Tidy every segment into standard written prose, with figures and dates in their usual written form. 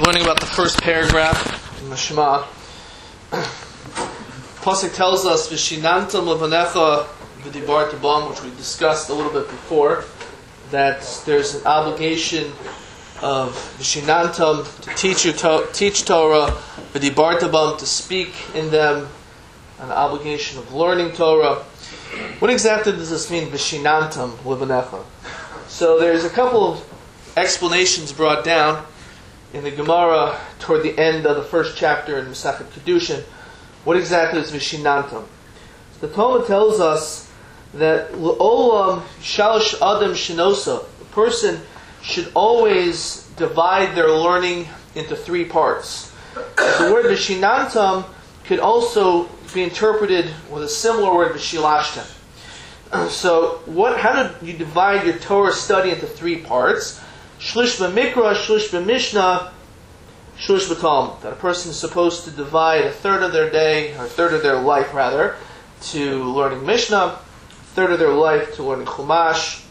learning about the first paragraph in the Shema. Pasuk tells us, "V'shinantam levanecha v'dibarta bam," which we discussed a little bit before, that there's an obligation of v'shinantam to teach Torah, v'dibarta bam to speak in them, an obligation of learning Torah. What exactly does this mean, v'shinantam levanecha? So there's a couple of explanations brought down in the Gemara toward the end of the first chapter in Masechet Kedushin. What exactly is Vishinantam? The Talmud tells us that L'olam shalosh adam shenosa, a person should always divide their learning into three parts. The word Vishinantam could also be interpreted with a similar word, Vishilashtem. So, how do you divide your Torah study into three parts? Shlish b'mikra, shlish b'mishnah, shlish b'talmud. That a person is supposed to divide a third of their day, or a third of their life rather, to learning Mishnah, a third of their life to learning Chumash,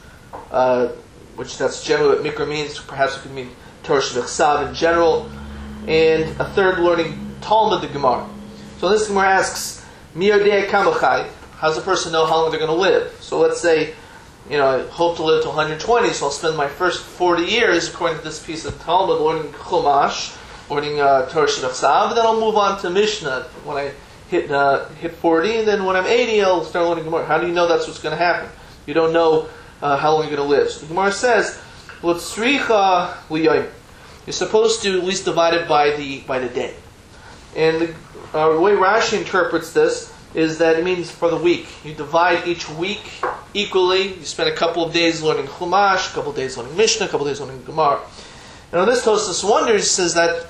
which that's generally what mikra means. Perhaps it could mean Torah shebechsav in general, and a third learning Talmud, the Gemara. So this Gemara asks, Mi yodei kama chai? How does a person know how long they're going to live? So let's say, I hope to live to 120, so I'll spend my first 40 years, according to this piece of Talmud, learning Chumash, learning Torah Shebechsav, and then I'll move on to Mishnah when I hit 40, and then when I'm 80, I'll start learning Gemara. How do you know that's what's going to happen? You don't know how long you're going to live. So the Gemara says, L'tzricha liyoyim. You're supposed to at least divide it by the day. And the way Rashi interprets this is that it means for the week. You divide each week equally. You spend a couple of days learning Chumash, a couple of days learning Mishnah, a couple of days learning Gemara. Now this Tosfos wonders, says that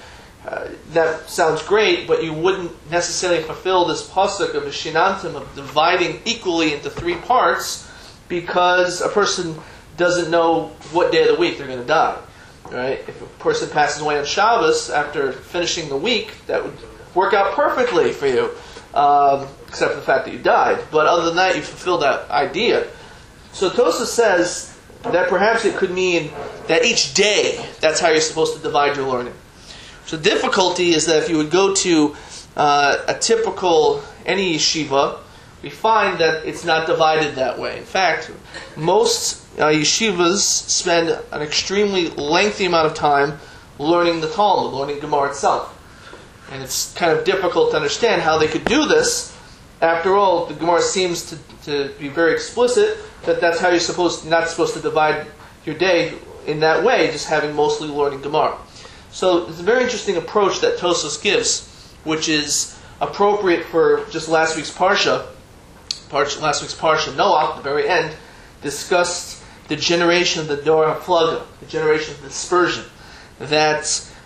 that sounds great, but you wouldn't necessarily fulfill this pasuk of Vishinantam, of dividing equally into three parts, because a person doesn't know what day of the week they're going to die. Right? If a person passes away on Shabbos after finishing the week, that would work out perfectly for you. Except for the fact that you died. But other than that, you fulfilled that idea. So Tosfos says that perhaps it could mean that each day, that's how you're supposed to divide your learning. So the difficulty is that if you would go to a typical, any yeshiva, we find that it's not divided that way. In fact, most yeshivas spend an extremely lengthy amount of time learning the Talmud, learning Gemara itself. And it's kind of difficult to understand how they could do this. After all, the Gemara seems to be very explicit that that's how you're not supposed to divide your day in that way, just having mostly learning Gemara. So it's a very interesting approach that Tosfos gives, which is appropriate for just last week's Parsha. Last week's Parsha, Noah, at the very end, discussed the generation of the Dor HaPlaga, the generation of the dispersion, that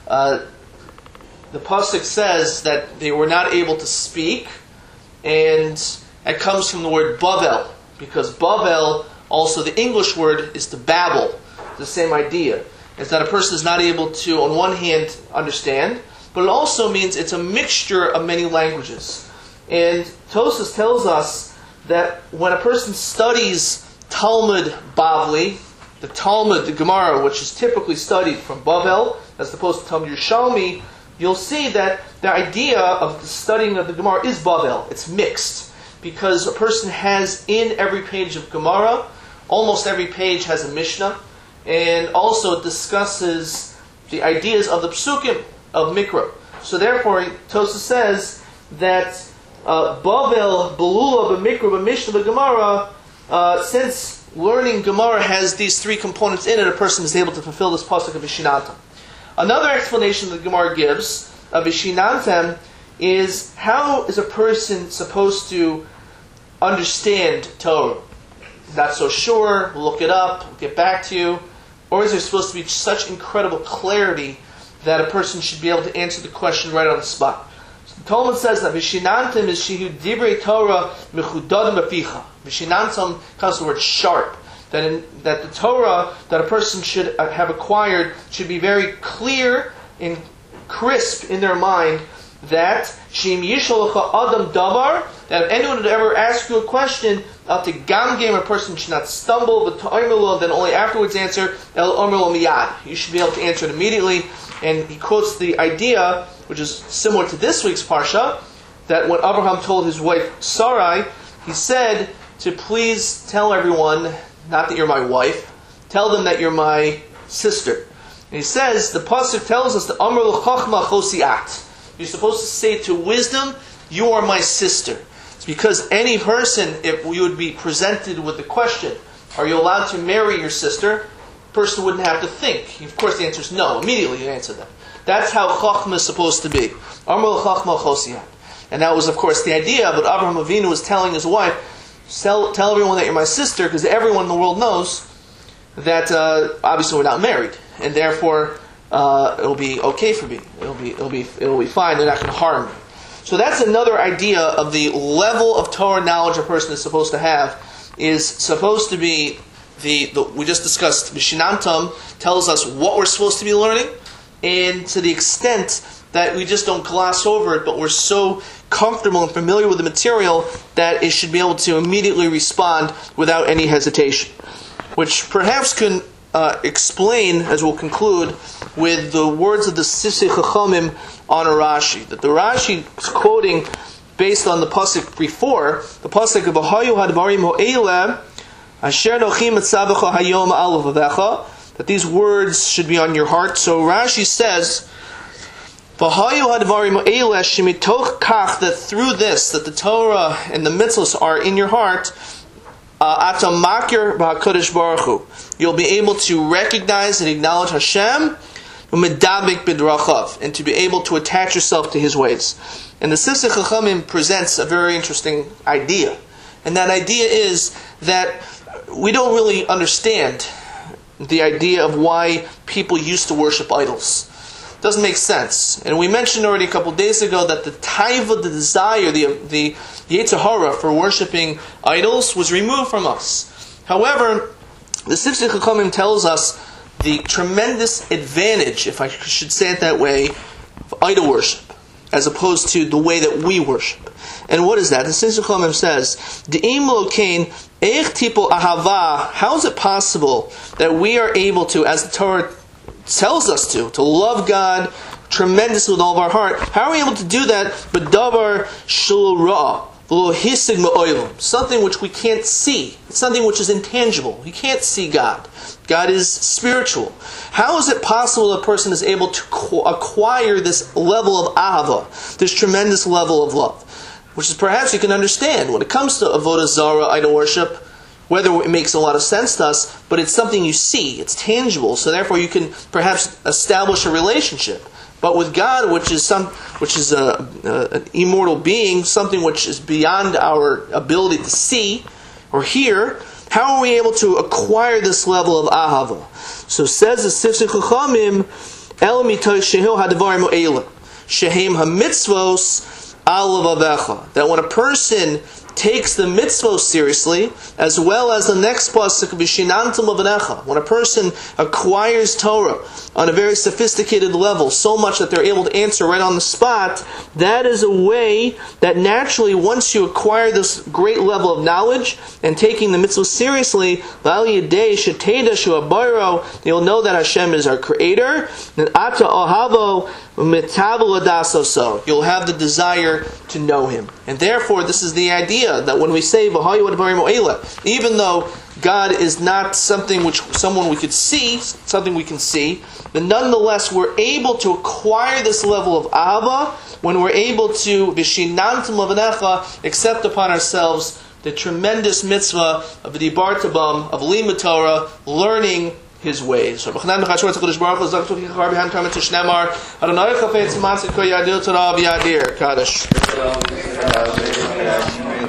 the pasuk says that they were not able to speak, and it comes from the word Babel, because Babel, also the English word, is to babble. The same idea. It's that a person is not able to, on one hand, understand, but it also means it's a mixture of many languages. And Tosfos tells us that when a person studies Talmud Bavli, the Talmud, the Gemara, which is typically studied from Babel, as opposed to Talmud Yerushalmi, you'll see that the idea of the studying of the Gemara is Babel. It's mixed. Because a person has in every page of Gemara, almost every page has a Mishnah, and also discusses the ideas of the Psukim of Mikra. So therefore, Tosfos says that Babel, Belula, B'Mikra, B'Mishnah, B'Gemara, since learning Gemara has these three components in it, a person is able to fulfill this pasuk of Vishinantam. Another explanation that the Gemara gives of Vishinantam is, how is a person supposed to understand Torah? Not so sure, look it up, we'll get back to you. Or is there supposed to be such incredible clarity that a person should be able to answer the question right on the spot? So the Talmud says that Vishinantam is Shehu Divrei Torah Mechudadim B'Picha. Vishinantam comes from the word sharp. That the Torah that a person should have acquired should be very clear and crisp in their mind, that Shim Yishalacha Adam Davar that if anyone would ever ask you a question, al tegam game, a person should not stumble, but ta'imelo, then only afterwards answer, el omelo miyad. You should be able to answer it immediately. And he quotes the idea, which is similar to this week's parsha, that when Abraham told his wife Sarai, he said to please tell everyone, not that you're my wife, tell them that you're my sister. And he says, the pasuk tells us that Amr l'chachma chosiat. You're supposed to say to wisdom, you are my sister. It's because any person, if we would be presented with the question, are you allowed to marry your sister? The person wouldn't have to think. Of course the answer is no. Immediately you answer that. That's how chachma is supposed to be. Amr l'chachma chosiat. And that was, of course, the idea. But Abraham Avinu was telling his wife, tell everyone that you're my sister, because everyone in the world knows that obviously we're not married, and therefore it'll be okay for me. It'll be fine. They're not going to harm me. So that's another idea of the level of Torah knowledge a person is supposed to have. Is supposed to be the we just discussed. Mishinantam tells us what we're supposed to be learning, and to the extent that we just don't gloss over it, but we're so comfortable and familiar with the material that it should be able to immediately respond without any hesitation. Which perhaps can explain, as we'll conclude, with the words of the Sifsei Chachamim on a Rashi. That the Rashi is quoting based on the pasuk before, the pasuk of V'hayu hadvarim ho'eleh asher nochim etzavecha hayom al levavecha, that these words should be on your heart. So Rashi says, V'hayu hadvarim ho'eleh shemitoch kach, that through this, that the Torah and the mitzvahs are in your heart, Atamakir b'HaKadosh Baruch Hu. You'll be able to recognize and acknowledge Hashem, umedabik b'drachav, and to be able to attach yourself to His ways. And the Sifsei Chachamim presents a very interesting idea, and that idea is that we don't really understand the idea of why people used to worship idols. It doesn't make sense. And we mentioned already a couple of days ago that the taiva, the desire, the Yetzer Hara for worshiping idols was removed from us. However, the Sifsei Chachamim tells us the tremendous advantage, if I should say it that way, of idol worship, as opposed to the way that we worship. And what is that? The Sifsei Chachamim says, De'im lokein eich tipo ahava. How is it possible that we are able to, as the Torah tells us to love God tremendously with all of our heart? How are we able to do that? B'davar shelo ra'ah, v'lo hisig ma'olam, something which we can't see. It's something which is intangible. You can't see God. God is spiritual. How is it possible a person is able to acquire this level of ahava, this tremendous level of love? Which is perhaps you can understand when it comes to avodah zarah, idol worship, whether it makes a lot of sense to us, but it's something you see, it's tangible, so therefore you can perhaps establish a relationship. But with God, which is an immortal being, something which is beyond our ability to see or hear, how are we able to acquire this level of ahava? So says the Sifsei Chachamim, El mitoy shehu hadvarim o'ela, shehem hamitzvos al levavecha, that when a person takes the mitzvot seriously, as well as the next pasuk, Vishinantam levanecha, when a person acquires Torah on a very sophisticated level, so much that they're able to answer right on the spot, that is a way that naturally, once you acquire this great level of knowledge and taking the mitzvot seriously, you'll know that Hashem is our creator, and ata ahavo you'll have the desire to know Him. And therefore, this is the idea that when we say even though God is not something which someone we could see, something we can see, but nonetheless we're able to acquire this level of ahava when we're able to vishinantam levanecha, accept upon ourselves the tremendous mitzvah of dibarta bam, of limud Torah, learning His ways. Adonai chafetz matzit ko yadil Torah v'yadir Kaddish.